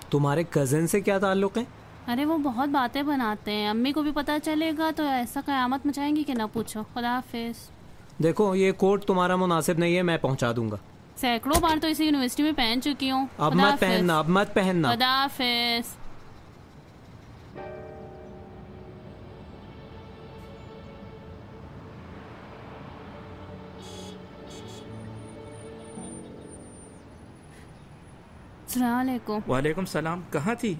तुम्हारे कजिन से क्या ताल्लुक है? अरे वो बहुत बातें बनाते हैं, अम्मी को भी पता चलेगा तो ऐसा कयामत मचाएंगी कि ना पूछो। खुदा हाफिज। देखो ये कोट तुम्हारा मुनासिब नहीं है, मैं पहुंचा दूंगा। सैकड़ों बार तो इसी यूनिवर्सिटी में पहन चुकी हूँ। अब खुदा मत पहनना, हाफिज। अब मत पहनना। खुदा हाफिज। अस्सलाम वालेकुम। वालेकुम सलाम। कहाँ थी?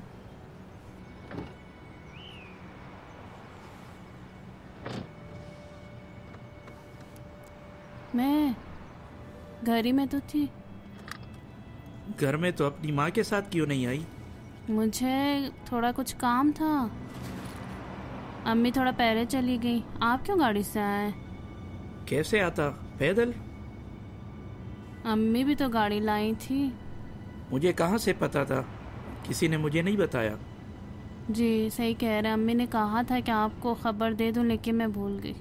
मैं घर ही में तो थी। घर में तो अपनी माँ के साथ क्यों नहीं आई? मुझे थोड़ा कुछ काम था। अम्मी थोड़ा पहले चली गई। आप क्यों गाड़ी से आए? कैसे आता? पैदल? अम्मी भी तो गाड़ी लाई थी। मुझे कहाँ से पता था? किसी ने मुझे नहीं बताया। जी सही कह रहे हैं, अम्मी ने कहा था कि आपको खबर दे दूं, लेकिन मैं भूल गई।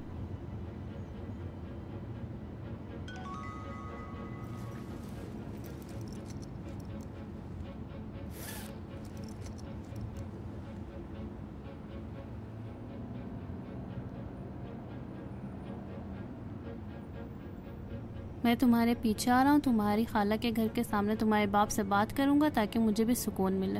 मैं तुम्हारे पीछे आ रहा हूँ। तुम्हारी खाला के घर के सामने तुम्हारे बाप से बात करूँगा ताकि मुझे भी सुकून मिले।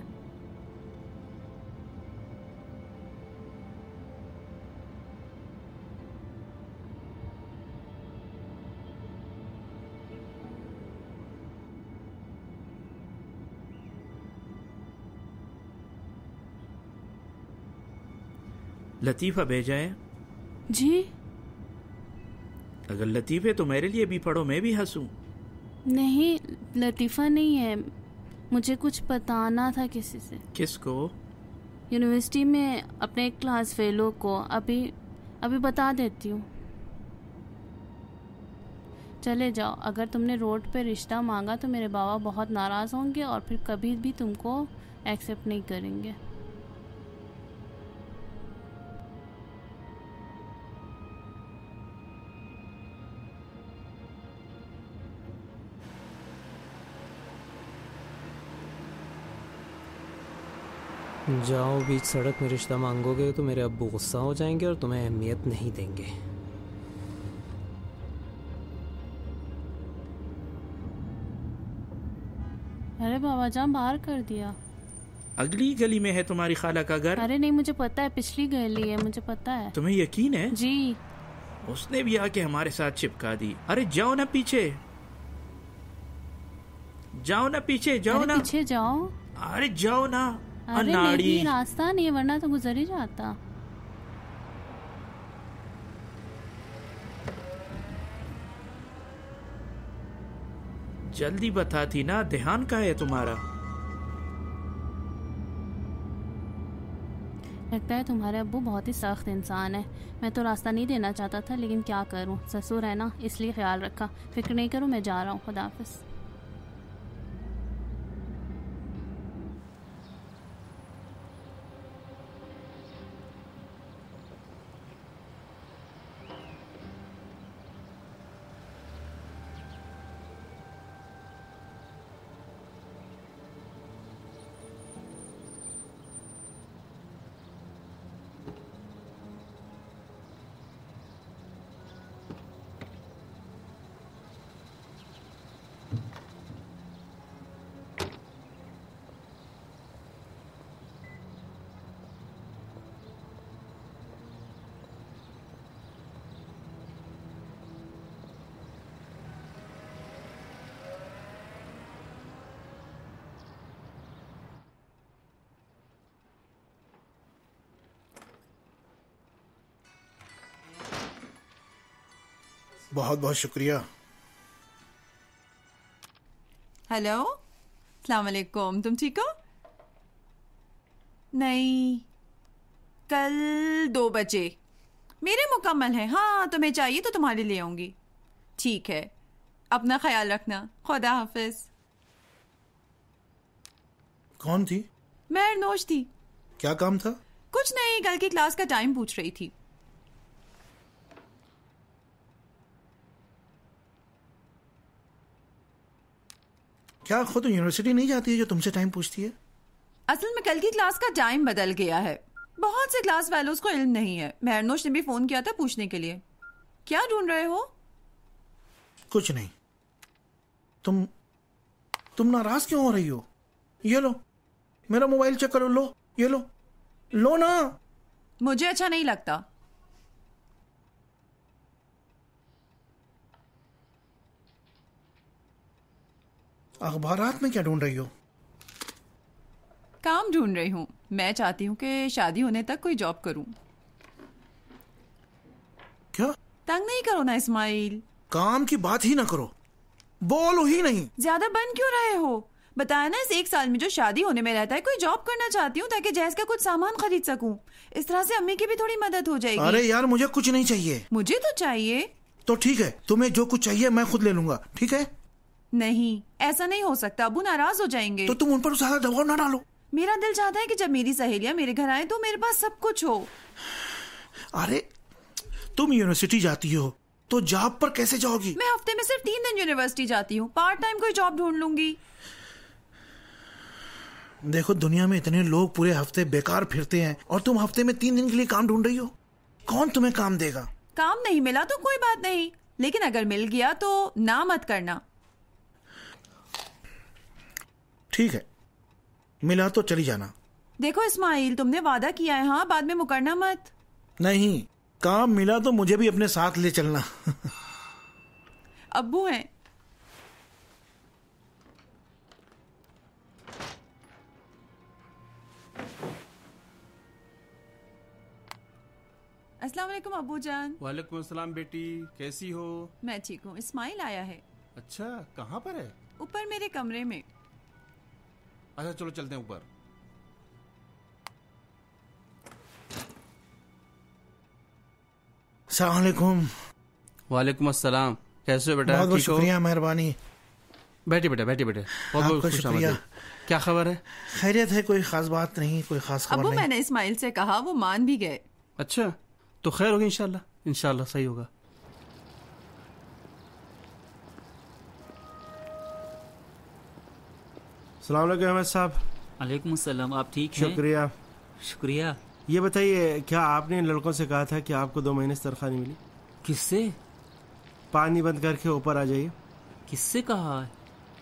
लतीफ़ा भेजा है? जी अगर लतीफ़े तो मेरे लिए भी पढ़ो, मैं भी हंसूं। नहीं, लतीफ़ा नहीं है। मुझे कुछ बताना था किसी से। किसको? यूनिवर्सिटी में अपने क्लास फेलो को। अभी अभी बता देती हूँ। चले जाओ। अगर तुमने रोड पे रिश्ता मांगा तो मेरे बाबा बहुत नाराज़ होंगे और फिर कभी भी तुमको एक्सेप्ट नहीं करेंगे। जाओ, बीच सड़क में रिश्ता मांगोगे तो मेरे अब्बू गुस्सा हो जाएंगे और तुम्हें अहमियत नहीं देंगे। अरे बाबा जान, बाहर कर दिया। अगली गली में है तुम्हारी खाला का घर। अरे नहीं, मुझे पता है, पिछली गली है, मुझे पता है। तुम्हें यकीन है? जी। उसने भी आके हमारे साथ चिपका दी। अरे जाओ ना पीछे, जाओ ना पीछे, जाओ अरे ना पीछे जाओ। अरे जाओ ना। अरे नहीं, रास्ता नहीं है, वरना तो गुजर ही जाता। जल्दी बताती ना, ध्यान का है तुम्हारा? लगता है तुम्हारे अब्बू बहुत ही सख्त इंसान है। मैं तो रास्ता नहीं देना चाहता था, लेकिन क्या करूं, ससुर है ना, इसलिए ख्याल रखा। फिक्र नहीं करो, मैं जा रहा हूँ। खुदा हाफिज। बहुत बहुत शुक्रिया। हेलो, अस्सलाम वालेकुम। तुम ठीक हो? नहीं, कल 2 बजे मेरे मुकम्मल है। हाँ, तुम्हें चाहिए तो तुम्हारे लिए आऊंगी। ठीक है, अपना ख्याल रखना। खुदा हाफिज। कौन थी? मैं अरनोश थी। क्या काम था? कुछ नहीं, कल की क्लास का टाइम पूछ रही थी। क्या खुद यूनिवर्सिटी नहीं जाती है जो तुमसे टाइम पूछती है? असल में कल की क्लास का टाइम बदल गया है। बहुत से क्लास फेलोज को इल्म नहीं है। मेहरनोश ने भी फोन किया था पूछने के लिए। क्या ढूंढ रहे हो? कुछ नहीं। तुम नाराज क्यों हो रही हो? ये लो, मेरा मोबाइल चेक करो। लो, ये लो ना। मुझे अच्छा नहीं लगता। अखबारात में क्या ढूंढ रही हो? काम ढूंढ रही हूँ। मैं चाहती हूँ कि शादी होने तक कोई जॉब करूँ। क्या? तंग नहीं करो ना इस्माइल। काम की बात ही ना करो, बोलो ही नहीं। ज्यादा बन क्यों रहे हो? बताया ना, इस 1 साल में जो शादी होने में रहता है कोई जॉब करना चाहती हूँ ताकि जहेज का कुछ सामान खरीद सकूँ। इस तरह से अम्मी की भी थोड़ी मदद हो जाएगी। अरे यार, मुझे कुछ नहीं चाहिए। मुझे तो चाहिए। तो ठीक है, तुम्हें जो कुछ चाहिए मैं खुद ले लूंगा, ठीक है? नहीं, ऐसा नहीं हो सकता। अबू नाराज हो जाएंगे। तो तुम उन पर ज्यादा दबाव ना डालो। मेरा दिल चाहता है कि जब मेरी सहेलियां मेरे घर आए तो मेरे पास सब कुछ हो। अरे तुम यूनिवर्सिटी जाती हो तो जॉब पर कैसे जाओगी? मैं हफ्ते में सिर्फ 3 दिन यूनिवर्सिटी जाती हूँ। पार्ट टाइम कोई जॉब ढूंढ लूंगी। देखो, दुनिया में इतने लोग पूरे हफ्ते बेकार फिरते हैं और तुम हफ्ते में 3 दिन के लिए काम ढूंढ रही हो। कौन तुम्हें काम देगा? काम नहीं मिला तो कोई बात नहीं, लेकिन अगर मिल गया तो ना मत करना। ठीक है, मिला तो चली जाना। देखो इस्माइल, तुमने वादा किया है, हाँ? बाद में मुकरना मत। नहीं, काम मिला तो मुझे भी अपने साथ ले चलना। अब्बू हैं। अस्सलाम वालेकुम अब्बू जान। वालेकुम अस्सलाम बेटी, कैसी हो? मैं ठीक हूँ। इस्माइल आया है। अच्छा, कहाँ पर है? ऊपर मेरे कमरे में। अच्छा चलो चलते हैं ऊपर। अस्सलाम वालेकुम। वालेकुम अस्सलाम। कैसे हो बेटा? बहुत बहुत ठीक हो? शुक्रिया, मेहरबानी। बैठिए बेटा, बैठिए बेटा। बहुत आपका बहुत खुश शुक्रिया। आमदीद। क्या खबर है? खैरियत है, कोई खास बात नहीं, कोई खास खबर अब्बू नहीं। मैंने इस्माइल से कहा, वो मान भी गए। अच्छा, तो खैर होगी इंशाल्लाह। इंशाल्लाह सही होगा। सलाम अलैकुम अहमद साहब। वालेकुम सलाम। आप ठीक हैं? शुक्रिया। शुक्रिया। ये बताइए, क्या आपने इन लड़कों से कहा था कि आपको 2 महीने से तनख्वाह नहीं मिली? किससे? पानी बंद करके ऊपर आ जाइए। किससे कहा है?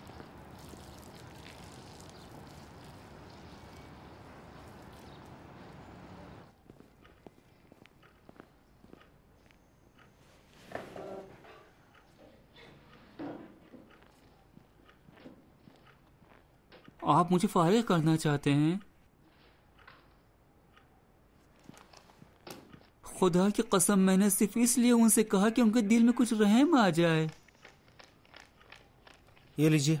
आप मुझे फारिग करना चाहते हैं? खुदा की कसम, मैंने सिर्फ इसलिए उनसे कहा कि उनके दिल में कुछ रहम आ जाए। ये लीजिए,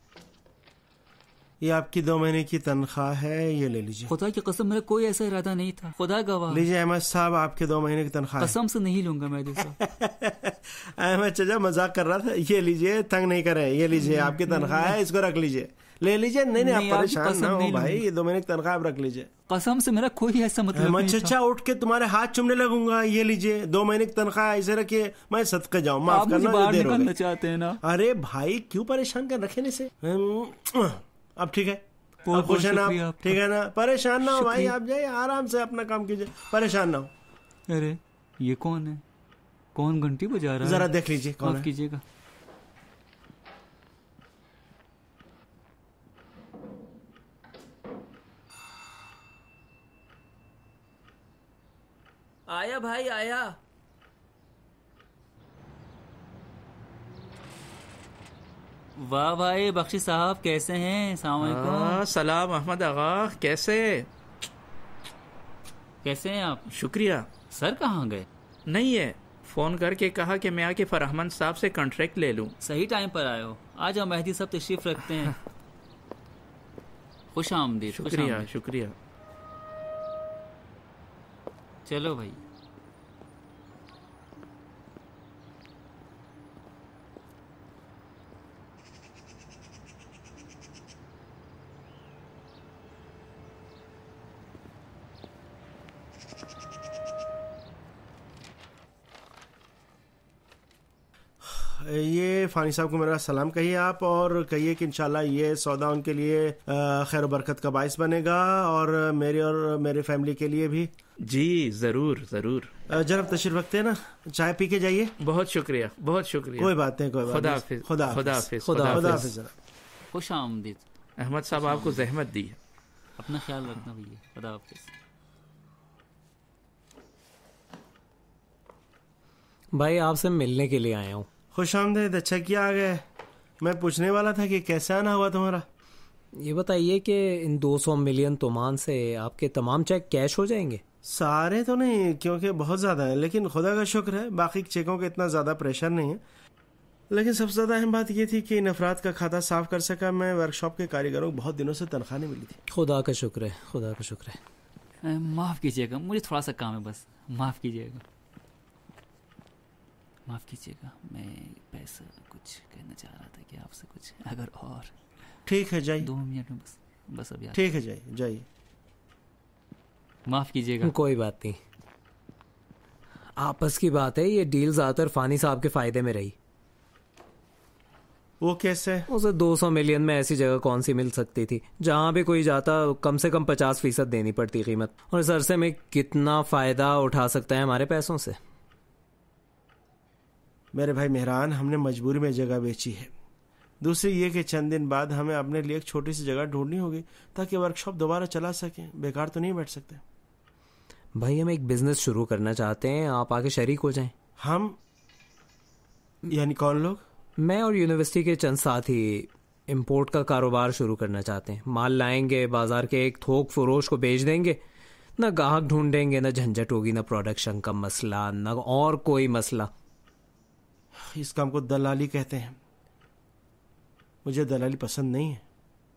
ये आपकी 2 महीने की तनख्वाह है, ये ले लीजिए। खुदा की कसम, मेरा कोई ऐसा इरादा नहीं था। खुदा गवाह। लीजिए अहमद साहब, आपके 2 महीने की तनख्वाह है। कसम से नहीं लूंगा मैं साहब। अहमद चाचा मजाक कर रहा था। ये लीजिए, तंग नहीं करें। ये लीजिए, आपकी तनख्वाह है, इसको रख लीजिए। ले लीजिए। नहीं नहीं, नहीं, आप आपकी परेशान कसम ना हो नहीं भाई, लूंगा। ये 2 महीने की तनख्वाह आप रख लीजिए। कसम से मेरा कोई ऐसा मतलब अहमद नहीं था। चाचा उठ के तुम्हारे हाथ चूमने लगूंगा। ये लीजिए, 2 महीने की तनख्वाह ऐसे रखिए, मैं सदके जाऊं। माफ आप मुझे करना, बाहर देर हो निकालना गई। चाहते हैं ना? अरे भाई, क्यों परेशान कर रखे इसे? अब ठीक है, बहुत अब खुश है ना शुक्रिया आप? आपका। ठीक है ना? परेशान ना हो भाई, शुक्रिया। आप जाइए आराम से अपना काम कीजिए, परेशान ना हो। अरे ये कौन है? कौन घंटी बजा रहा है? जरा देख लीजिए कौन माफ है। कीजिएगा। आया भाई आया। वाह भाई बख्शी साहब, कैसे हैं? अस्सलाम वालेकुम। सलाम अहमद आगा, कैसे? कैसे हैं आप? शुक्रिया। सर कहाँ गए? नहीं है, फोन करके कहा कि मैं आके फरहमन साहब से कॉन्ट्रैक्ट ले लूं। सही टाइम पर आए हो। आ जाओ, मेहदी साहब तशरीफ रखते हैं। खुश आमदीद। खुश शुक्रिया आमदीद। शुक्रिया। चलो भाई। ये फ़ानी साहब को मेरा सलाम कहिए आप, और कहिए कि इंशाल्लाह ये सौदा उनके लिए खैर बरकत का बाइस बनेगा, और मेरे फैमिली के लिए भी। जी ज़रूर ज़रूर। जनाब तशरीफ रखते हैं ना, चाय पी के जाइए। बहुत शुक्रिया, बहुत शुक्रिया। कोई बात नहीं, कोई बात खुदा नहीं। हाफिज। खुदा खुदा हाफिज। हाफिज। खुदा हाफिज जनाब। खुश आमदीद। अहमद साहब आपको जहमत दी है। अपना ख्याल रखना भैया, खुदा हाफिज। भाई आपसे मिलने के लिए आया हूँ। खुश आमदीद, अच्छा किया आ गए। मैं पूछने वाला था कि कैसे आना हुआ तुम्हारा। ये बताइए कि इन 200 मिलियन तोमान से आपके तमाम चेक कैश हो जाएंगे? सारे तो नहीं, क्योंकि बहुत ज़्यादा है, लेकिन खुदा का शुक्र है बाकी चेकों का इतना ज़्यादा प्रेशर नहीं है। लेकिन सबसे ज़्यादा अहम बात ये थी कि इन अफराद का खाता साफ कर सका मैं। वर्कशॉप के कारीगरों को बहुत दिनों से तनख्वाह नहीं मिली थी। खुदा का शुक्र है, खुदा का शुक्र है। माफ़ कीजिएगा, मुझे थोड़ा सा काम है, बस माफ़ कीजिएगा, माफ़ कीजिएगा। मैं पैसा कुछ कहना चाह रहा था कि आपसे कुछ, अगर और ठीक है जाइए। 2 मिनट में बस अभी। ठीक है जाइए जाइए। माफ़ कीजिएगा। कोई बात नहीं, आपस की बात है। ये डील ज़्यादातर फ़ानी साहब के फ़ायदे में रही। वो कैसे? उसे 200 मिलियन में ऐसी जगह कौन सी मिल सकती थी जहां भी कोई जाता कम से कम 50% देनी पड़ती कीमत, और इस अरसे में कितना फ़ायदा उठा सकता है हमारे पैसों से। मेरे भाई मेहरान, हमने मजबूरी में जगह बेची है। दूसरी ये कि चंद दिन बाद हमें अपने लिए एक छोटी सी जगह ढूंढनी होगी ताकि वर्कशॉप दोबारा चला सकें। बेकार तो नहीं बैठ सकते। भाई हम एक बिजनेस शुरू करना चाहते हैं, आप आके शरीक हो जाएं। हम यानी कौन लोग? मैं और यूनिवर्सिटी के चंद साथी इंपोर्ट का कारोबार शुरू करना चाहते हैं। माल लाएंगे, बाजार के एक थोक फरोश को बेच देंगे। न ग्राहक ढूंढेंगे, न झंझट होगी, न प्रोडक्शन का मसला, न और कोई मसला। इस काम को दलाली कहते हैं। मुझे दलाली पसंद नहीं है।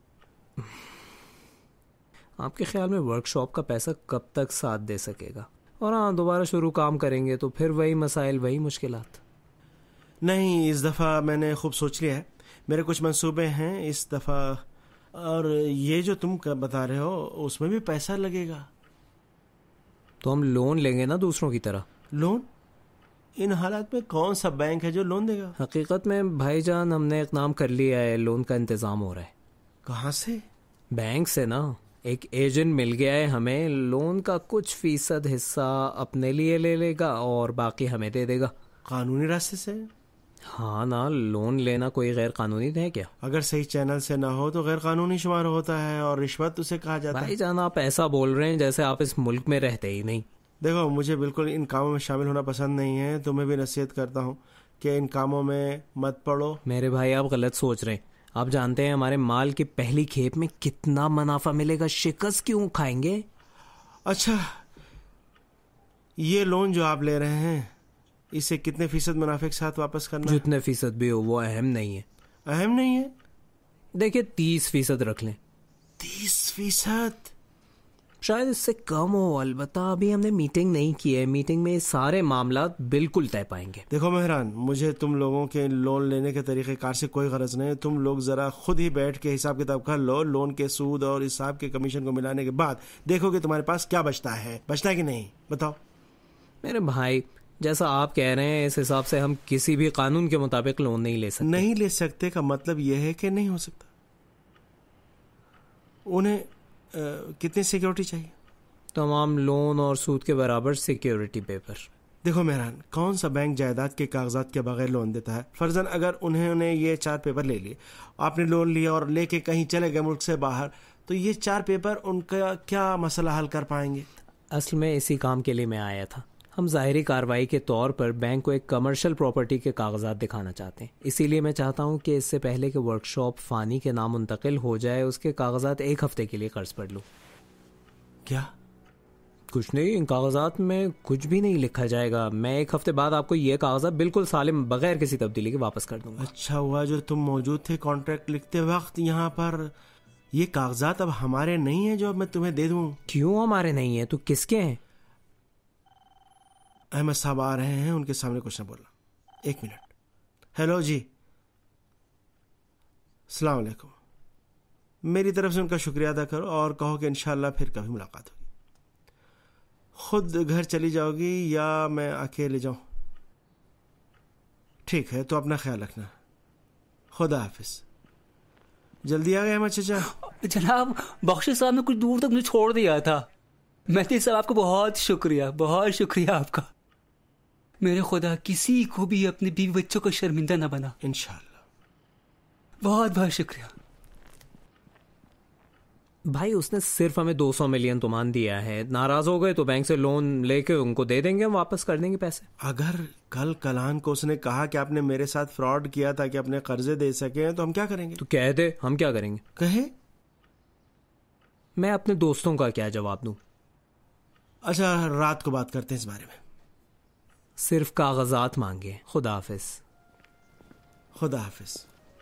आपके ख्याल में वर्कशॉप का पैसा कब तक साथ दे सकेगा? और हाँ, दोबारा शुरू काम करेंगे तो फिर वही मसाइल, वही मुश्किलात। नहीं, इस दफ़ा मैंने खूब सोच लिया है। मेरे कुछ मंसूबे हैं इस दफ़ा, और ये जो तुम बता रहे हो उसमें भी पैसा लगेगा। तो हम लोन लेंगे ना दूसरों की तरह। लोन? इन हालात में कौन सा बैंक है जो लोन देगा? हकीकत में भाईजान हमने इक़दाम कर लिया है, लोन का इंतज़ाम हो रहा है। कहाँ से? बैंक से ना। एक एजेंट मिल गया है हमें। लोन का कुछ फीसद हिस्सा अपने लिए ले लेगा और बाकी हमें दे देगा। कानूनी रास्ते से? हाँ ना, लोन लेना कोई गैर कानूनी है क्या? अगर सही चैनल से ना हो तो गैर कानूनी शुमार होता है, और रिश्वत उसे कहा जाता है। भाईजान आप ऐसा बोल रहे हैं जैसे आप इस मुल्क में रहते ही नहीं। देखो, मुझे बिल्कुल इन कामों में शामिल होना पसंद नहीं है। तुम्हें भी नसीहत करता हूँ कि इन कामों में मत पड़ो। मेरे भाई आप गलत सोच रहे हैं। आप जानते हैं हमारे माल की पहली खेप में कितना मुनाफा मिलेगा, शिकस्त क्यों खाएंगे? अच्छा, ये लोन जो आप ले रहे हैं इसे कितने फीसद मुनाफे के साथ वापस करना? जितने फीसद भी हो वो अहम नहीं है। अहम नहीं है? देखिए 30% रख लें। 30%? शायद इससे कम हो, अलबत्ता अभी हमने मीटिंग नहीं की है। मीटिंग में सारे मामला बिल्कुल तय पाएंगे। देखो मेहरान, मुझे तुम लोगों के लोन लेने के तरीक़ेकार से कोई गरज नहीं। तुम लोग ज़रा खुद ही बैठ के हिसाब किताब कर लो। लोन के सूद और हिसाब के कमीशन को मिलाने के बाद देखो कि तुम्हारे पास क्या बचता है कि नहीं। बताओ। मेरे भाई, जैसा आप कह रहे हैं इस हिसाब से हम किसी भी कानून के मुताबिक लोन नहीं ले सकते। नहीं ले सकते का मतलब यह है कि नहीं हो सकता। उन्हें कितनी सिक्योरिटी चाहिए? तमाम लोन और सूद के बराबर सिक्योरिटी पेपर। देखो मेहरान, कौन सा बैंक जायदाद के कागजात के बगैर लोन देता है? फर्जन अगर उन्होंने ये 4 पेपर ले लिए, आपने लोन लिया और लेके कहीं चले गए मुल्क से बाहर, तो ये 4 पेपर उनका क्या मसला हल कर पाएंगे? असल में इसी काम के लिए मैं आया था। हम ज़ाहिरी कार्रवाई के तौर पर बैंक को एक कमर्शियल प्रॉपर्टी के कागजात दिखाना चाहते हैं। इसीलिए मैं चाहता हूं कि इससे पहले कि वर्कशॉप फ़ानी के नाम मुंतकिल हो जाए उसके कागजात 1 हफ्ते के लिए कर्ज पड़ लूँ। क्या? कुछ नहीं, इन कागजात में कुछ भी नहीं लिखा जाएगा। मैं 1 हफ्ते बाद आपको ये कागजात बिल्कुल सालिम बगैर किसी तब्दीली के वापस कर दूंगा। अच्छा हुआ जो तुम मौजूद थे कॉन्ट्रैक्ट लिखते वक्त यहाँ पर। ये कागजात अब हमारे नहीं है जो अब मैं तुम्हें दे दूँ। क्यों हमारे नहीं है तो किसके हैं? अहमद साहब आ रहे हैं, उनके सामने कुछ न बोलना। 1 मिनट। हेलो जी, अस्सलाम वालेकुम। मेरी तरफ से उनका शुक्रिया अदा करो और कहो कि इंशाल्लाह फिर कभी मुलाकात होगी। खुद घर चली जाओगी या मैं अकेले जाऊं? ठीक है, तो अपना ख्याल रखना। खुदा हाफिज। जल्दी आ गए अहमद चचा। जनाब, बख्शी साहब ने कुछ दूर तक मुझे छोड़ दिया था। मेहदी साहब, आपको बहुत शुक्रिया आपका। मेरे खुदा किसी को भी अपने बीवी बच्चों को शर्मिंदा न बना। इंशाल्लाह। बहुत बहुत शुक्रिया। भाई उसने सिर्फ हमें 200 मिलियन तुमान दिया है। नाराज हो गए तो बैंक से लोन लेके उनको दे देंगे, हम वापस कर देंगे पैसे। अगर कल कलान को उसने कहा कि आपने मेरे साथ फ्रॉड किया था कि अपने कर्जे दे सके, तो हम क्या करेंगे? तो कह दे, हम क्या करेंगे? कहे? मैं अपने दोस्तों का क्या जवाब दूं? अच्छा, रात को बात करते हैं इस बारे में। सिर्फ कागजात मांगे। खुदा हाफिज। खुदा हाफिज।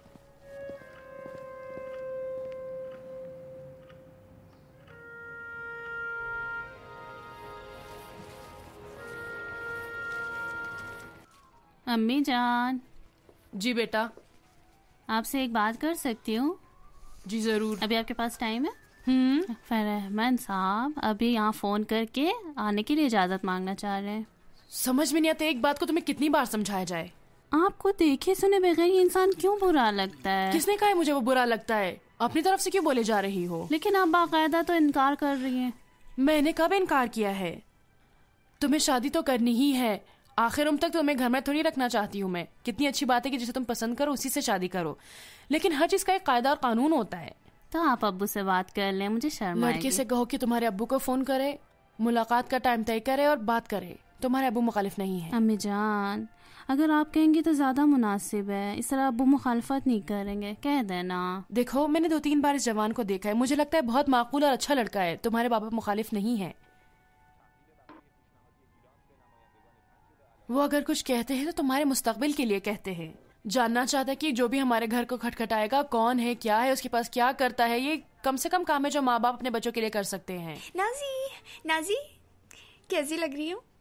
अम्मी जान। जी बेटा। आपसे एक बात कर सकती हूँ? जी जरूर। अभी आपके पास टाइम है? फरहमान साहब अभी यहाँ फोन करके आने के लिए इजाजत मांगना चाह रहे हैं। समझ में नहीं आता, एक बात को तुम्हें कितनी बार समझाया जाए? आपको देखे सुने बगैर ये इंसान क्यों बुरा लगता है? किसने कहा है मुझे वो बुरा लगता है? अपनी तरफ से क्यों बोले जा रही हो? लेकिन आप बाकायदा तो इनकार कर रही हैं। मैंने कब इनकार किया है? तुम्हें शादी तो करनी ही है। आखिर उम्र तक तुम्हें घर में थोड़ी रखना चाहती हूँ मैं। कितनी अच्छी बात है कि जिसे तुम पसंद करो उसी से शादी करो, लेकिन हर चीज का एक कायदा और कानून होता है। तो आप अब्बू से बात कर लें, मुझे शर्म आएगी। लड़के से कहो कि तुम्हारे अब्बू को फोन करे, मुलाकात का टाइम तय करे और बात करे। तुम्हारे अब्बू मुखालिफ नहीं है। अम्मी जान, अगर आप कहेंगी तो ज्यादा मुनासिब है। इस तरह अब्बू मुखालफत नहीं करेंगे, कह देना। देखो, मैंने 2-3 बार इस जवान को देखा है, मुझे लगता है बहुत माकूल और अच्छा लड़का है। तुम्हारे बाबा मुखालिफ नहीं है। वो अगर कुछ कहते हैं तो तुम्हारे मुस्तकबिल के लिए कहते हैं। जानना चाहता है कि जो भी हमारे घर को खटखटाएगा कौन है, क्या है, उसके पास क्या करता है। ये कम से कम काम है जो माँ बाप अपने बच्चों के लिए कर सकते हैं। नाजी कैसी लग रही हो?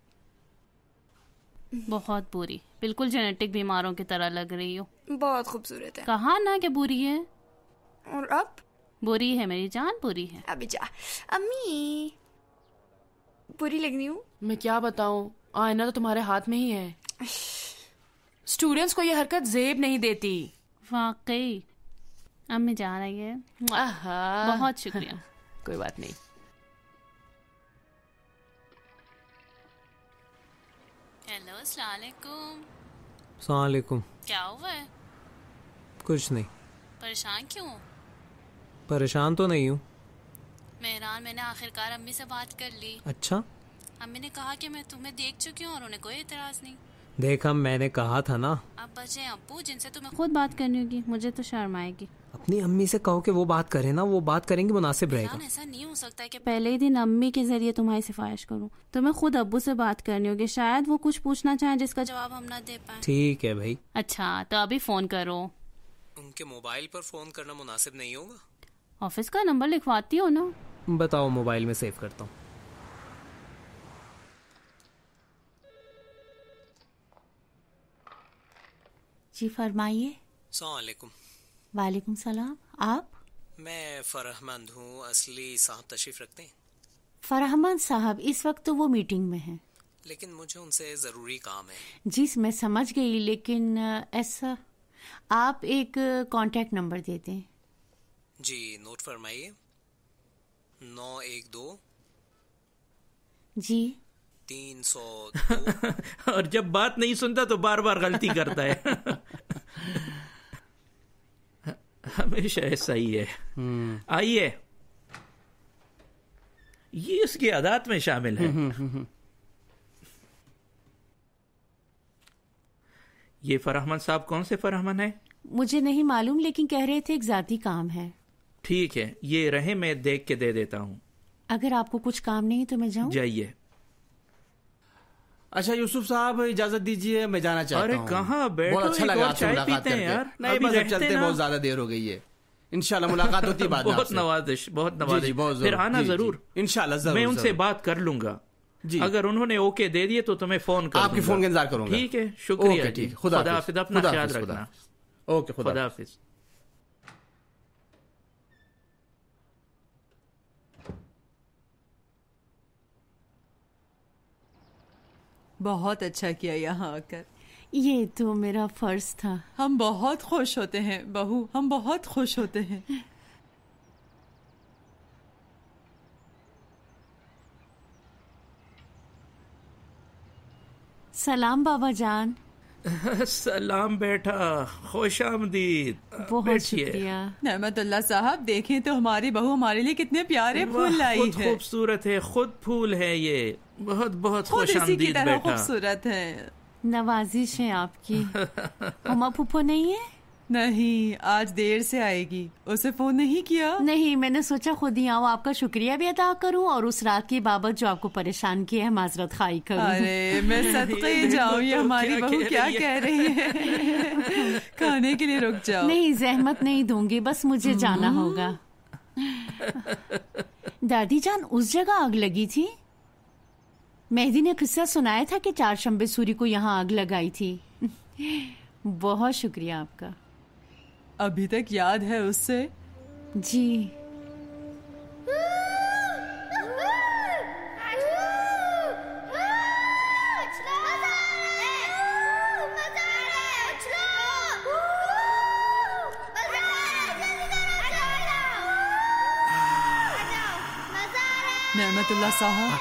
बहुत बुरी, बिल्कुल जेनेटिक बीमारों की तरह लग रही हो। बहुत खूबसूरत है। कहा ना कि बुरी है। और अब? बुरी है मेरी जान, बुरी है। अभी जा। अम्मी बुरी लग रही हूँ? मैं क्या बताऊं, आईना तो तुम्हारे हाथ में ही है। स्टूडेंट्स को ये हरकत जेब नहीं देती। वाकई अम्मी जा रही है। बहुत शुक्रिया। कोई बात नहीं। हेलो, अस्सलाम वालेकुम। अस्सलाम वालेकुम। क्या हुआ है? कुछ नहीं। परेशान क्यों? परेशान तो नहीं हूँ। मेहरान, मैंने आखिरकार अम्मी से बात कर ली। अच्छा? अम्मी ने कहा कि मैं तुम्हें देख चुकी हूँ और उन्हें कोई एतराज नहीं। देखा, मैंने कहा था ना। अब बचे अब्बू जिनसे तुम्हें खुद बात करनी होगी। मुझे तो शर्म आएगी। अपनी अम्मी से कहो कि वो बात करे ना, वो बात करेंगे, मुनासिब रहेगा। ऐसा नहीं हो सकता कि पहले ही दिन अम्मी के जरिए तुम्हारी सिफारिश करूं। तुम्हें खुद अब्बू से बात करनी होगी। शायद वो कुछ पूछना चाहें जिसका जवाब हम ना दे पाए। ठीक है भाई। अच्छा, तो अभी फोन करो। उनके मोबाइल पर फोन करना मुनासिब नहीं होगा। ऑफिस का नंबर लिखवाती हो ना? बताओ, मोबाइल में सेव करता हूँ। जी फरमाइए। अस्सलाम वालेकुम। वालेकुम सलाम। आप? मैं फरहमंद हूँ। असली साहब तशरीफ रखते हैं? फरहमंद साहब इस वक्त तो वो मीटिंग में हैं। लेकिन मुझे उनसे ज़रूरी काम है। जी मैं समझ गई, लेकिन ऐसा आप एक कांटेक्ट नंबर दे दें। जी नोट फरमाइए। 912 जी 302। और जब बात नहीं सुनता तो बार बार गलती करता है। हमेशा ऐसा ही है। आइए, ये उसकी आदत में शामिल है। ये फरहमन साहब कौन से फरहमन है? मुझे नहीं मालूम, लेकिन कह रहे थे एक जाती काम है। ठीक है, ये रहे, मैं देख के दे देता हूँ। अगर आपको कुछ काम नहीं तो मैं जाऊँ? जाइए। अच्छा यूसुफ साहब, इजाजत दीजिए, मैं जाना चाहता हूँ। अरे कहाँ बैठो, बहुत अच्छा लगा आपसे मुलाकात करके यार। नहीं बस अब चलते, बहुत ज्यादा देर हो गई है। इंशाल्लाह मुलाकात होती है बाद में। बहुत नवाजिश, बहुत नवाजिश। फिर आना जरूर। इंशाल्लाह जरूर। मैं उनसे बात कर लूंगा जी। अगर उन्होंने ओके दे दिए तो तुम्हें फोन कर आपकी फोन का इंतजार करूंगा। ठीक है, शुक्रिया। ठीक, खुदा हाफिज। अपना ख्याल रखना। ओके, खुदा हाफिज। बहुत अच्छा किया यहाँ आकर। ये तो मेरा फर्ज था। हम बहुत खुश होते हैं बहू, हम बहुत खुश होते हैं। सलाम बाबा जान। सलाम बेटा, खुश आमदीद। बहुत शुक्रिया। नेमतुल्लाह साहब, देखें तो हमारी बहू हमारे लिए कितने प्यारे फूल लाई खुद है। खूबसूरत है, खुद फूल है ये, बहुत बहुत खुद खुश इसी की आमदीद तरह बेटा। खूबसूरत है। नवाजिश है आपकी। उमा फूफो नहीं है? नहीं, आज देर से आएगी। उसे फोन नहीं किया? नहीं, मैंने सोचा खुद ही आऊँ, आपका शुक्रिया भी अदा करूँ और उस रात की बाबत जो आपको परेशान किया है माजरत खाई करूँ। अरे मैं सदके जाऊँ, ये हमारी बहू क्या कह रही है। खाने के लिए रुक जाओ। नहीं, जहमत नहीं दूंगी, बस मुझे जाना होगा। दादी जान, उस जगह आग लगी थी? मेहदी ने किस्सा सुनाया था कि 4 शंबे सूरी को यहाँ आग लगाई थी। बहुत शुक्रिया आपका। अभी तक याद है उससे? जी। नेमतुल्लाह साहब,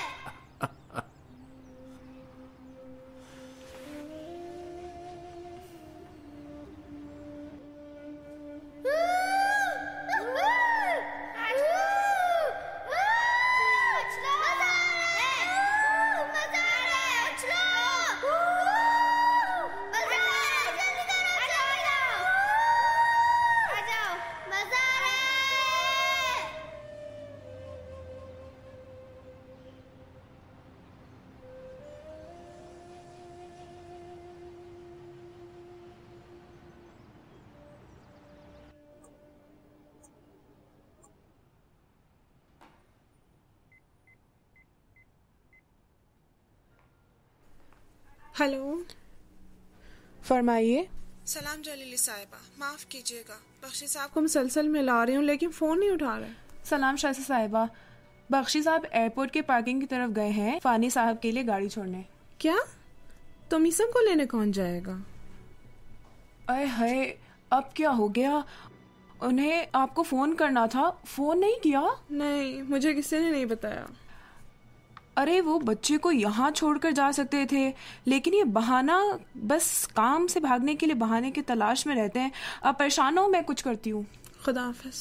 हेलो, फरमाइए। सलाम जलीली साहिबा, माफ कीजिएगा, बख्शी साहब को मुसलसल मिला रही हूँ लेकिन फोन नहीं उठा रहे। सलाम शासी साहिबा, बख्शी साहब एयरपोर्ट के पार्किंग की तरफ गए हैं फानी साहब के लिए गाड़ी छोड़ने। क्या? तो मीसम को लेने कौन जाएगा? अरे हाय, अब क्या हो गया? उन्हें आपको फोन करना था, फोन नहीं किया? नहीं, मुझे किसी ने नहीं बताया। अरे वो बच्चे को यहाँ छोड़कर जा सकते थे, लेकिन ये बहाना, बस काम से भागने के लिए बहाने की तलाश में रहते हैं। अब परेशान हो, मैं कुछ करती हूँ। खुदा हाफिज।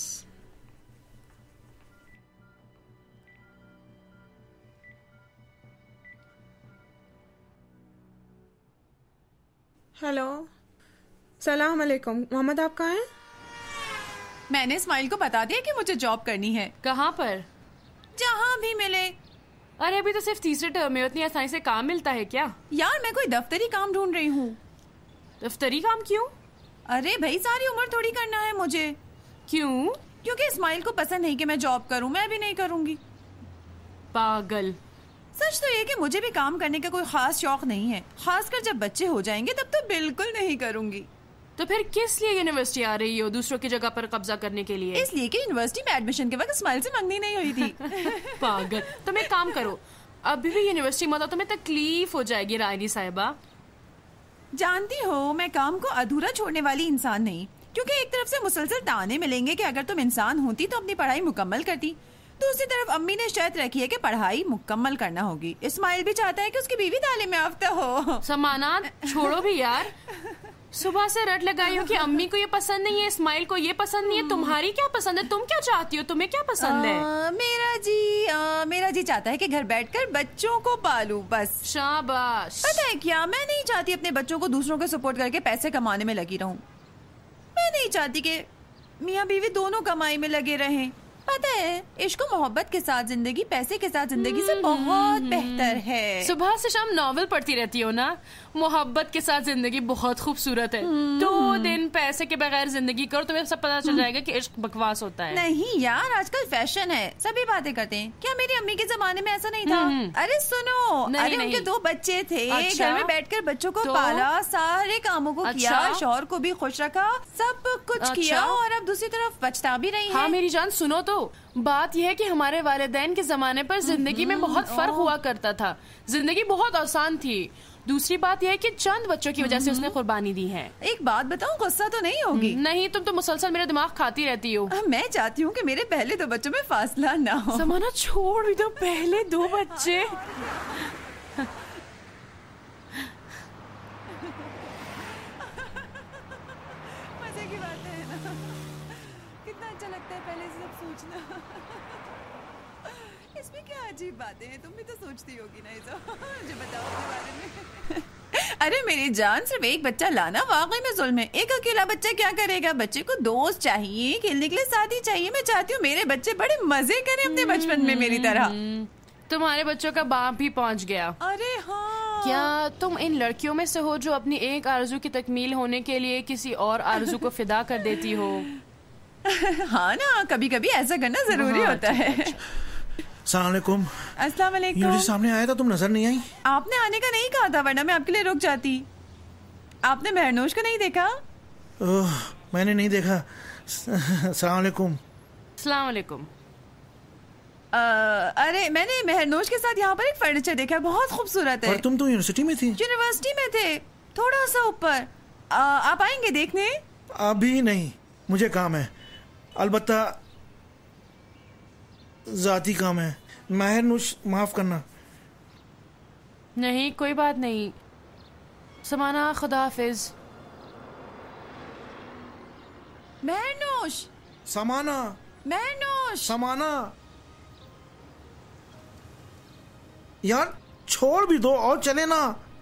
हेलो, सलाम अलैकुम। मोहम्मद, आप कहाँ हैं? मैंने इस्माइल को बता दिया कि मुझे जॉब करनी है। कहाँ पर? जहाँ भी मिले। अरे अभी तो सिर्फ तीसरे टर्म में, उतनी आसानी से काम मिलता है क्या? यार मैं कोई दफ्तरी काम ढूंढ रही हूँ। दफ्तरी काम क्यों? अरे भाई, सारी उम्र थोड़ी करना है मुझे। क्यों? क्योंकि इस्माइल को पसंद नहीं कि मैं जॉब करूँ, मैं भी नहीं करूँगी। पागल। सच तो ये कि मुझे भी काम करने का कोई खास शौक नहीं है, खासकर जब बच्चे हो जाएंगे तब तो बिल्कुल नहीं करूँगी। तो फिर किस लिए यूनिवर्सिटी आ रही हो, दूसरों की जगह पर कब्जा करने के लिए? इसलिए कि यूनिवर्सिटी में एडमिशन के वक्त इस्माइल से मंगनी नहीं हुई थी। पागल। तुम एक काम करो, अभी भी यूनिवर्सिटी मत आओ, तुम्हें तकलीफ हो जाएगी रायनी साहिबा। जानती हो, मैं काम को अधूरा छोड़ने वाली इंसान नहीं, क्योंकि एक तरफ से मुसलसल ताने मिलेंगे कि अगर तुम इंसान होती तो अपनी पढ़ाई मुकम्मल करती, दूसरी तरफ अम्मी ने शर्त रखी है कि पढ़ाई मुकम्मल करना होगी। इस्माइल भी चाहता है कि उसकी बीवी तालीम याफ्ता हो। समानात छोड़ो भी यार, सुबह से रट लगाई हो कि अम्मी को ये पसंद नहीं है, इस्माइल को ये पसंद नहीं है, तुम्हारी क्या पसंद है? तुम क्या चाहती हो, तुम्हें क्या पसंद है? मेरा जी चाहता है कि घर बैठकर बच्चों को पालूं, बस। शाबाश। पता है क्या, मैं नहीं चाहती अपने बच्चों को दूसरों के सपोर्ट करके पैसे कमाने में लगी रहूं। मैं नहीं चाहती कि मियाँ बीवी दोनों कमाई में लगे रहें। पता है, इश्क और मोहब्बत के साथ जिंदगी पैसे के साथ जिंदगी से बहुत बेहतर है। सुबह से शाम नॉवल पढ़ती रहती हो ना? मोहब्बत के साथ जिंदगी बहुत खूबसूरत है। 2 दिन पैसे के बगैर जिंदगी करो, तुम्हें सब पता चल जाएगा कि इश्क बकवास होता है। नहीं यार, आजकल फैशन है, सभी बातें करते हैं। क्या मेरी अम्मी के जमाने में ऐसा नहीं था? अरे सुनो, अरे उनके 2 बच्चे थे, घर में बैठकर बच्चों को पाला, सारे कामों को किया, शौहर को भी खुश रखा, सब कुछ किया, और अब दूसरी तरफ बचता भी रही है। हाँ मेरी जान, सुनो तो, बात यह है कि हमारे वालिदैन के जमाने पर जिंदगी में बहुत फर्क हुआ करता था, जिंदगी बहुत आसान थी। दूसरी बात यह है कि चंद बच्चों की वजह से उसने कुर्बानी दी है। एक बात बताऊं, गुस्सा तो नहीं होगी? नहीं, तुम तो मुसलसल मेरा दिमाग खाती रहती हो। मैं चाहती हूँ कि मेरे पहले 2 बच्चों में फासला ना हो। समाना छोड़ भी दो, पहले 2 बच्चे। मजे की बात है ना, कितना अच्छा लगता है पहले से सब सोचना। इसमें क्या अजीब बातें हैं, तुम भी तो सोचती होगी ना ये सब। मुझे बताओ अपने बारे में। अरे मेरी जान, सिर्फ एक बच्चा लाना वाकई में जुल्म है। एक अकेला बच्चा क्या करेगा? बच्चे को दोस्त चाहिए, खेलने के लिए साथी चाहिए। मैं चाहती हूँ मेरे बच्चे बड़े मजे करें अपने बचपन में मेरी तरह। तुम्हारे बच्चों का बाप भी पहुँच गया। अरे हाँ, क्या तुम इन लड़कियों में से हो जो अपनी एक आरज़ू की तकमील होने के लिए किसी और आरज़ू को फिदा कर देती हो? हाँ ना, कभी कभी ऐसा करना जरूरी होता है। अस्सलामुअलैकुम। अस्सलामुअलैकुम। यूँ सामने आया था, तुम नजर नहीं आई। आपने आने का नहीं कहा था, वरना मैं आपके लिए रुक जाती। आपने महरनोश को नहीं देखा? ओह, मैंने नहीं देखा। अस्सलामुअलैकुम। अस्सलामुअलैकुम। अरे मैंने महरनोश के साथ यहाँ पर एक फर्नीचर देखा, बहुत खूबसूरत है। और तुम तो यूनिवर्सिटी में थी। यूनिवर्सिटी में थे, थोड़ा सा ऊपर। आप आएंगे देखने? अभी नहीं, मुझे काम है, अलबत्ता जाती काम है। महरनुश माफ करना। नहीं, कोई बात नहीं। समाना, खुदा हाफिज। महरनुश। समाना। महरनुश। समाना। यार छोड़ भी दो और चले ना।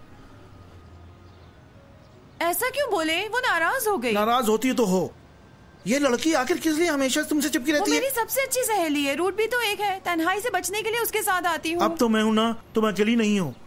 ऐसा क्यों बोले? वो नाराज हो गई। नाराज होती तो हो। ये लड़की आखिर किस लिए हमेशा तुमसे चिपकी रहती है? वो मेरी सबसे अच्छी सहेली है, रूट भी तो एक है। तन्हाई से बचने के लिए उसके साथ आती हूँ। अब तो मैं हूं ना, तुम अकेली नहीं हो।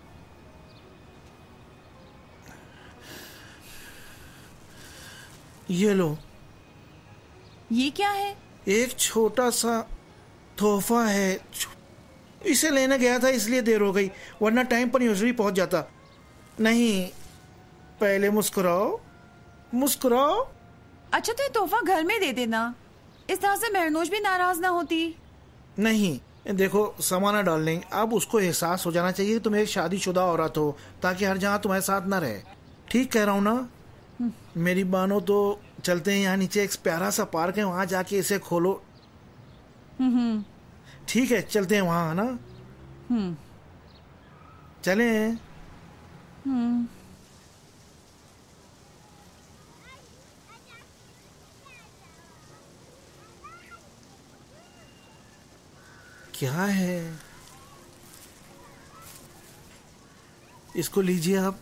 ये लो। ये क्या है? एक छोटा सा तोहफा है। इसे लेने गया था इसलिए देर हो गई, वरना टाइम पर यूनिवर्सिटी पहुंच जाता। नहीं, पहले मुस्कुराओ, मुस्कुराओ। अच्छा तो ये तोहफा घर में दे देना, इस तरह से महरनोश भी नाराज ना होती। नहीं, देखो समाना डार्लिंग, अब उसको एहसास हो जाना चाहिए कि तुम एक शादीशुदा औरत हो, ताकि हर जगह तुम्हारे साथ ना रहे। ठीक कह रहा हूँ ना? मेरी बानो, तो चलते हैं। यहाँ नीचे एक प्यारा सा पार्क है, वहां जाके इसे खोलो। ठीक है, चलते हैं वहां, ना? चलें। क्या है? इसको लीजिए आप।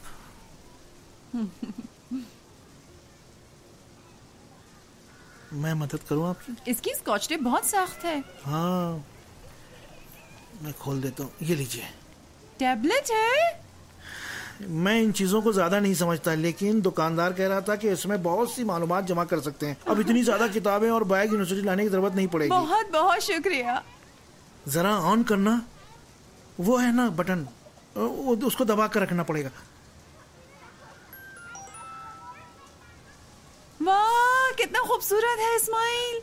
मैं मदद करूं आपकी? इसकी स्कॉच टेप बहुत सख्त है। हाँ, मैं खोल देता हूँ। ये लीजिए। टैबलेट है? मैं इन चीजों को ज्यादा नहीं समझता, लेकिन दुकानदार कह रहा था कि इसमें बहुत सी मालूमात जमा कर सकते हैं। अब इतनी ज्यादा किताबें और बैग यूनिवर्सिटी लाने की जरूरत नहीं पड़ेगी। बहुत बहुत शुक्रिया। जरा ऑन करना, वो है ना बटन, उसको दबा कर रखना पड़ेगा। वाह, कितना खूबसूरत है इस्माइल।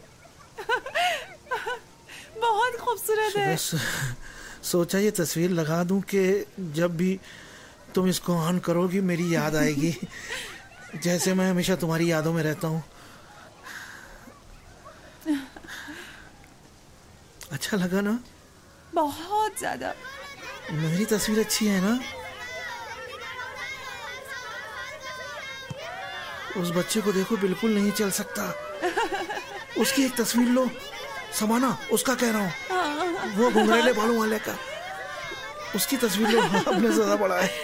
बहुत खूबसूरत है। सोचा ये तस्वीर लगा दूं कि जब भी तुम इसको ऑन करोगी मेरी याद आएगी, जैसे मैं हमेशा तुम्हारी यादों में रहता हूँ। अच्छा लगा ना? बहुत ज्यादा। मेरी तस्वीर अच्छी है ना? उस बच्चे को देखो, बिल्कुल नहीं चल सकता। उसकी एक तस्वीर लो। समाना, उसका कह रहा हूँ, वो घुंघरेले बालों वाले का, उसकी तस्वीर लो। अपने ज्यादा बड़ा है।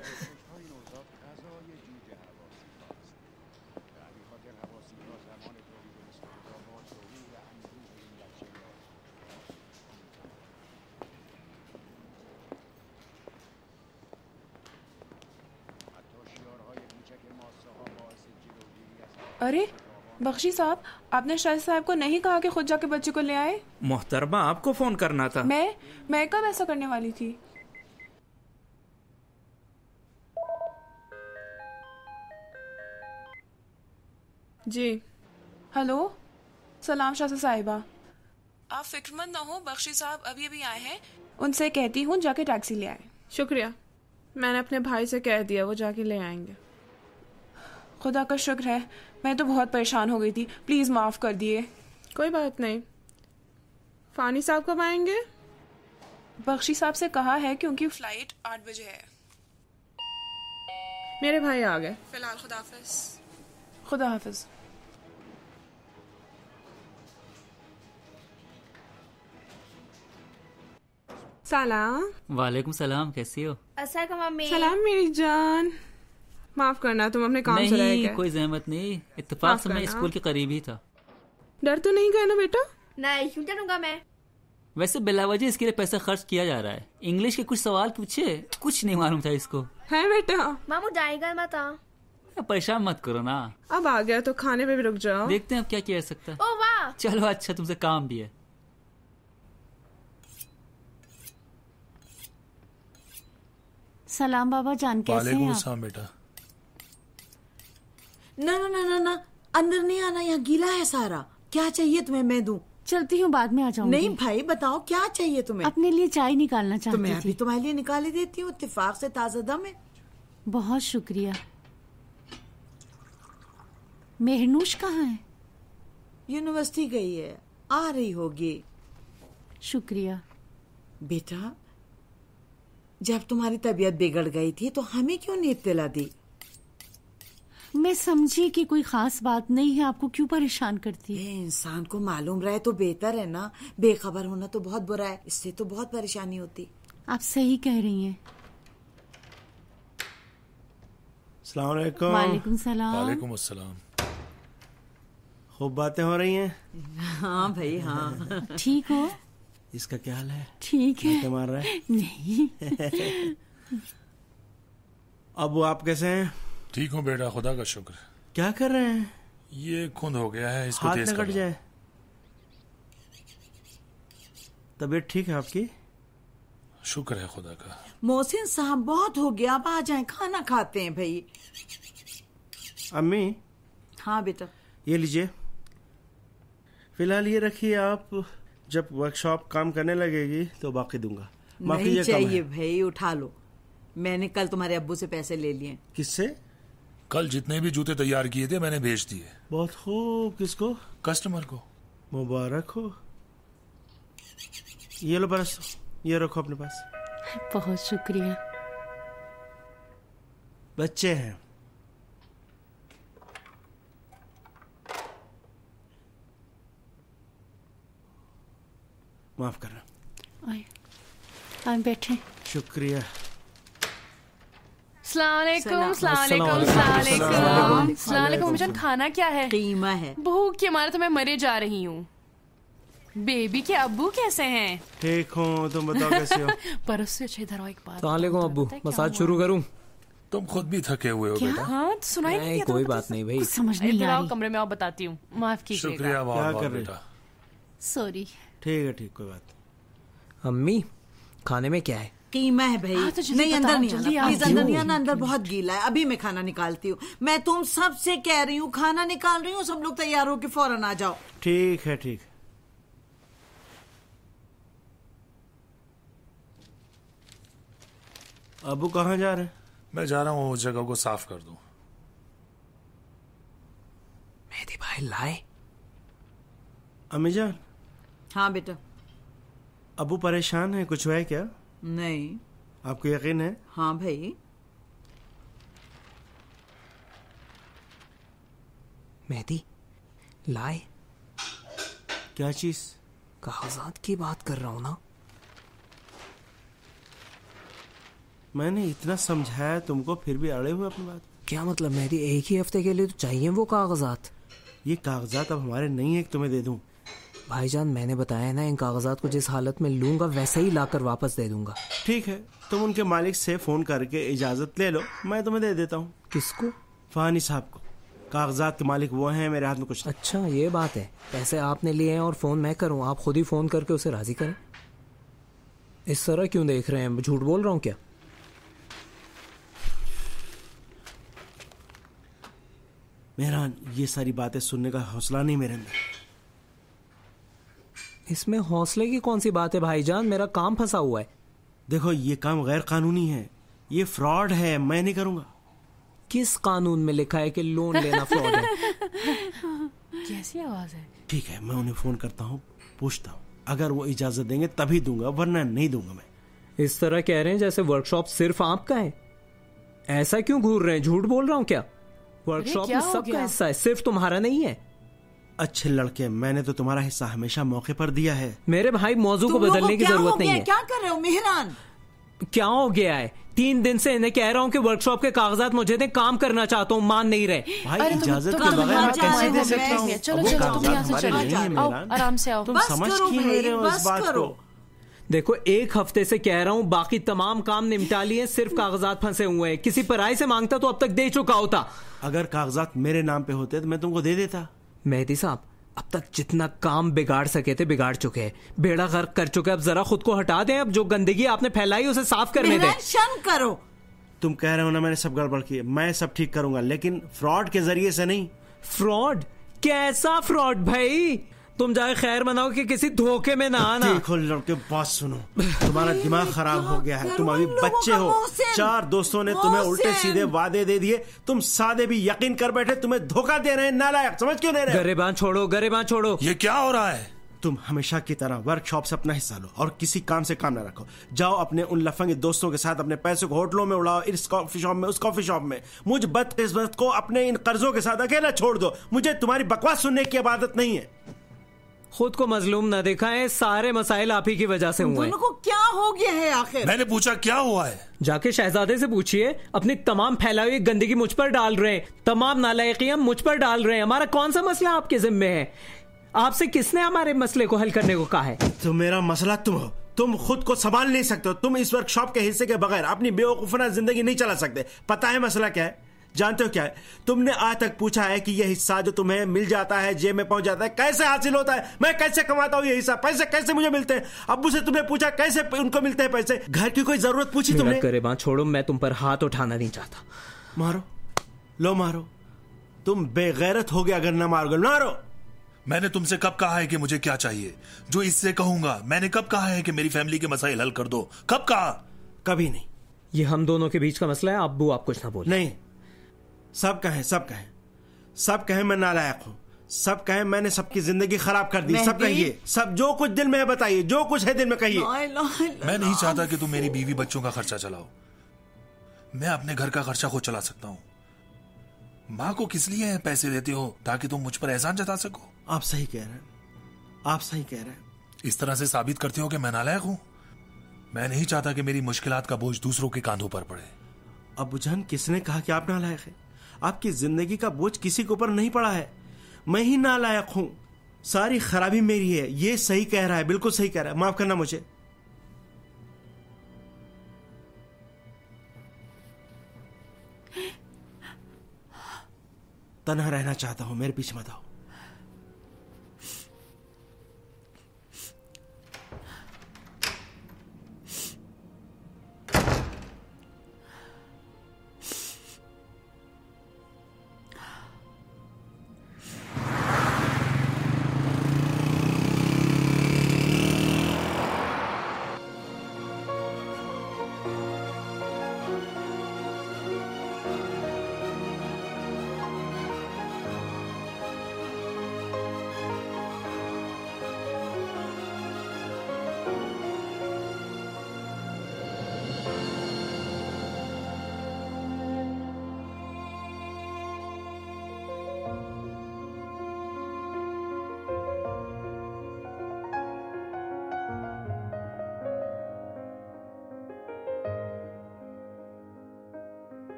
अरे बख्शी साहब, आपने शाहिद साहब को नहीं कहा कि खुद जाके बच्चे को ले आए? मोहतरमा, आपको फोन करना था। मैं कब ऐसा करने वाली थी? जी हेलो, सलाम शाह साहिबा। आप फिक्रमंद ना हो, बख्शी साहब अभी अभी आए हैं, उनसे कहती हूँ जाके टैक्सी ले आए। शुक्रिया, मैंने अपने भाई से कह दिया, वो जाके ले आएंगे। खुदा का शुक्र है, मैं तो बहुत परेशान हो गई थी, प्लीज माफ कर दिए। कोई बात नहीं। फानी साहब कब आएंगे? बख्शी साहब से कहा है कि उनकी फ्लाइट 8 बजे है। मेरे भाई आ गए। फिलहाल खुदा हाफिज। खुदा हाफिज। सलाम। वालेकुम सलाम, कैसी हो? अस्सलाम मम्मी। सलाम मेरी जान। माफ करना, तुम अपने काम से रह गए। कोई जहमत नहीं, इत्तेफाक से मैं स्कूल के करीब ही था। डर तो नहीं गए ना बेटा? नहीं, क्यों डरूंगा मैं? वैसे बिलावजह इसके लिए पैसा खर्च किया जा रहा है। इंग्लिश के कुछ सवाल पूछे, कुछ नहीं मालूम था इसको। है बेटा? मामू जाएगा मत। परेशान मत करो ना। अब आ गया तो खाने पे भी रुक जाओ। देखते हैं अब क्या किया जा सकता है। ओ वाह, चलो अच्छा, तुमसे काम भी है। सलाम बाबा जान, कैसे हैं आप? बेटा। ना ना ना ना ना, अंदर नहीं आना, यहाँ गीला है सारा। क्या चाहिए तुम्हें, मैं दूं? चलती हूँ, बाद में आ जाऊंगी। नहीं भाई, बताओ क्या चाहिए तुम्हें? अपने लिए चाय निकालना चाहती थी। मैं अभी थी। तुम्हारे लिए निकाल ही देती हूँ, इत्तेफाक से ताजा दम है। बहुत शुक्रिया। मेहनूश कहाँ है? यूनिवर्सिटी गई है, आ रही होगी। शुक्रिया। बेटा, जब तुम्हारी तबीयत बिगड़ गई थी तो हमें क्यों नहीं इत्तला दी? मैं समझी कि कोई खास बात नहीं है, आपको क्यों परेशान करती है? इंसान को मालूम रहे तो बेहतर है ना, बेखबर होना तो बहुत बुरा है, इससे तो बहुत परेशानी होती। आप सही कह रही हैं। अस्सलाम वालेकुम। वालेकुम सलाम। वालेकुम अस्सलाम। खूब बातें हो रही हैं। हाँ भाई हाँ। ठीक हो? इसका क्या हाल है? ठीक है। मार रहा है? नहीं। अब वो आप कैसे हैं? ठीक हूँ बेटा, खुदा का शुक्र। क्या कर रहे हैं? ये खुंद हो गया है, इसको हाथ तेज न कर कट जाए। तबीयत ठीक है आपकी? शुक्र है खुदा का। मोहसिन साहब बहुत हो गया, अब आ जाएं, खाना खाते हैं भाई। अम्मी। हाँ बेटा। ये लीजिए, फिलहाल ये रखिए, आप जब वर्कशॉप काम करने लगेगी तो बाकी दूंगा। नहीं चाहिए भाई, उठा लो। मैंने कल तुम्हारे अब्बू से पैसे ले लिए। किससे? कल जितने भी जूते तैयार किए थे मैंने भेज दिए। बहुत खूब। किसको? कस्टमर को। मुबारक हो। ये लो बरस, ये रखो अपने पास। बहुत शुक्रिया। बच्चे हैं। माफ करना। आए बैठे। शुक्रिया। सलाम अलैकुम। खाना क्या है? कीमा है। भूख के मारे तो मैं मरे जा रही हूँ। बेबी के अब्बू कैसे हैं? ठीक हूँ, तुम बताओ कैसे हो? परस से अच्छे इधर आओ एक बात। सलाम अब्बू, मसाज शुरू करूँ? तुम खुद भी थके हुए हो बेटा। हाँ, सुनाई नहीं दिया? कोई बात नहीं भाई, समझ नहीं आ रही। कमरे में आओ, बताती हूँ, माफ कीजिएगा। शुक्रिया। क्या कर रहे हो? सॉरी। ठीक है, ठीक, कोई बात। अम्मी, खाने में क्या है? कीमा है भाई। हाँ, तो नहीं अंदर नहीं आना, प्लीज अंदर नहीं आना, अंदर क्यों? बहुत गीला है। अभी मैं खाना निकालती हूँ। मैं तुम सबसे कह रही हूँ, खाना निकाल रही हूँ, सब लोग तैयार होके फौरन आ जाओ। ठीक है, ठीक। अबू कहाँ जा रहे हैं? मैं जा रहा हूँ उस जगह को साफ कर दूं। मेहदी भाई लाए? अम्मी जान। हाँ बेटा। अबू परेशान है, कुछ हुआ है क्या? नहीं। आपको यकीन है? हाँ भाई। मेहदी लाए? क्या चीज? कागजात की बात कर रहा हूँ ना। मैंने इतना समझाया तुमको, फिर भी अड़े हुए अपनी बात। क्या मतलब मेहदी, एक ही हफ्ते के लिए तो चाहिए वो कागजात? ये कागजात अब हमारे नहीं है कि तुम्हें दे दूं। भाईजान मैंने बताया ना, इन कागजात को जिस हालत में लूंगा वैसे ही लाकर वापस दे दूंगा। ठीक है, तुम उनके मालिक से फोन करके इजाजत ले लो, मैं तुम्हें दे देता हूँ। किसको? फानी साहब को। कागजात के मालिक वो हैं, मेरे हाथ में कुछ नहीं। अच्छा ये बात है, पैसे आपने लिए हैं और फोन मैं करूँ? आप खुद ही फोन करके उसे राजी करें। इस तरह क्यों देख रहे हैं, झूठ बोल रहा हूँ क्या? मेहरान, ये सारी बातें सुनने का हौसला नहीं मेरे अंदर। इसमें हौसले की कौन सी बात है भाईजान, मेरा काम फंसा हुआ है। देखो ये काम गैर कानूनी है, ये फ्रॉड है, मैं नहीं करूंगा। किस कानून में लिखा है कि लोन लेना फ्रॉड है? कैसी आवाज है? ठीक है, मैं उन्हें फोन करता हूँ, पूछता हूँ, अगर वो इजाजत देंगे तभी दूंगा, वरना नहीं दूंगा। मैं इस तरह कह रहे हैं जैसे वर्कशॉप सिर्फ आपका है। ऐसा क्यों घूर रहे हैं, झूठ बोल रहा हूँ क्या? वर्कशॉप में सबका हिस्सा है, सिर्फ तुम्हारा नहीं है। अच्छे लड़के, मैंने तो तुम्हारा हिस्सा हमेशा मौके पर दिया है। मेरे भाई, मौजू को बदलने की जरूरत नहीं है। क्या कर रहे हो मेहरान? क्या हो गया है? 3 दिन से इन्हें कह रहा हूँ कि वर्कशॉप के कागजात मुझे दे, काम करना चाहता हूँ, मान नहीं रहे। भाई इजाजत के बगैर मैं कैसे दे सकता हूँ? चलो चलो, तुम यहाँ से चलो, आओ आराम से आओ। तुम समझ क्यों नहीं रहे हो इस बात को? देखो, 1 हफ्ते से कह रहा हूँ, बाकी तमाम काम निपटा लिए, सिर्फ कागजात फंसे हुए हैं। किसी पराई से मांगता तो अब तक दे चुका होता। अगर कागजात मेरे नाम पे होते तो मैं तुमको दे देता। मेहदी साहब, अब तक जितना काम बिगाड़ सके थे बिगाड़ चुके हैं, बेड़ा गर्क कर चुके हैं। अब जरा खुद को हटा दें, अब जो गंदगी आपने फैलाई उसे साफ करने दें। शर्म करो। तुम कह रहे हो ना मैंने सब गड़बड़ की, मैं सब ठीक करूंगा, लेकिन फ्रॉड के जरिए से नहीं। फ्रॉड? कैसा फ्रॉड भाई? तुम जाए खैर मनाओ कि किसी धोखे में ना आना। देखो लड़के, बात सुनो, तुम्हारा दिमाग खराब हो गया है, तुम अभी बच्चे हो। 4 दोस्तों ने तुम्हें उल्टे सीधे वादे दे दिए, तुम सादे भी यकीन कर बैठे, तुम्हें धोखा दे रहे हैं। नालायक, समझ क्यों नहीं रहे? गरेबान छोड़ो, गरेबान छोड़ो। ये क्या हो रहा है? तुम हमेशा की तरह वर्कशॉप से अपना हिस्सा लो और किसी काम से काम न रखो। जाओ अपने उन लफंगे दोस्तों के साथ अपने पैसे को होटलों में उड़ाओ, इस कॉफी शॉप में, उस कॉफी शॉप में। मुझ बदकिस्मत को अपने इन कर्जों के साथ अकेला छोड़ दो। मुझे तुम्हारी बकवास सुनने की आदत नहीं है। खुद को मजलूम न देखा है, सारे मसाइल आप ही की वजह से हुए हैं। को क्या हो गया है आखिर? मैंने पूछा क्या हुआ है? जाके शहजादे से पूछिए। अपनी तमाम फैलाई हुई गंदगी मुझ पर डाल रहे हैं, तमाम नालायकियां मुझ पर डाल रहे हैं। हमारा कौन सा मसला आपके जिम्मे है? आपसे किसने हमारे मसले को हल करने को कहा है? तो मेरा मसला तुम हो, तुम खुद को संभाल नहीं सकते हो। तुम इस वर्कशॉप के हिस्से के बगैर अपनी बेवकूफाना जिंदगी नहीं चला सकते। पता है मसला क्या है? जानते हो क्या है? तुमने आज तक पूछा है कि यह हिस्सा जो तुम्हें मिल जाता है, जेब में पहुंच जाता है, कैसे हासिल होता है? मैं कैसे कमाता हूँ ये हिस्सा? पैसे कैसे मुझे मिलते हैं? अब्बू से तुमने पूछा कैसे उनको मिलते हैं पैसे? घर की कोई जरूरत पूछी तुमने? गरेबान छोड़ो, मैं तुम पर हाथ उठाना नहीं चाहता। मारो, लो मारो। तुम बेगैरत हो गए अगर न मारोगे। मारो। मैंने तुमसे कब कहा है कि मुझे क्या चाहिए? जो इससे कहूंगा। मैंने कब कहा है कि मेरी फैमिली के मसाइल हल कर दो? कब कहा? कभी नहीं। ये हम दोनों के बीच का मसला है। अब्बू आप कुछ ना बोले। नहीं, सब कहें, सब कहें, सब कहें मैं नालायक हूं, सब कहें मैंने सबकी जिंदगी खराब कर दी। सब कहिए, सब जो कुछ दिल में है बताइए, जो कुछ है दिल में कहिए। मैं नहीं चाहता कि तुम मेरी बीवी बच्चों का खर्चा चलाओ। मैं अपने घर का खर्चा खुद चला सकता हूँ। माँ को किस लिए पैसे देते हो? ताकि तुम मुझ पर एहसान जता सको। आप सही कह रहे हैं, आप सही कह रहे हैं। इस तरह से साबित करते हो कि मैं नालायक हूँ। मैं नहीं चाहता कि मेरी मुश्किलात का बोझ दूसरों के कांधों पर पड़े। अब्बू जान, किसने कहा कि आप नालायक हैं? आपकी जिंदगी का बोझ किसी के ऊपर नहीं पड़ा है। मैं ही नालायक हूं, सारी खराबी मेरी है। ये सही कह रहा है, बिल्कुल सही कह रहा है। माफ करना मुझे। तन्हा रहना चाहता हूं, मेरे पीछे मत आओ।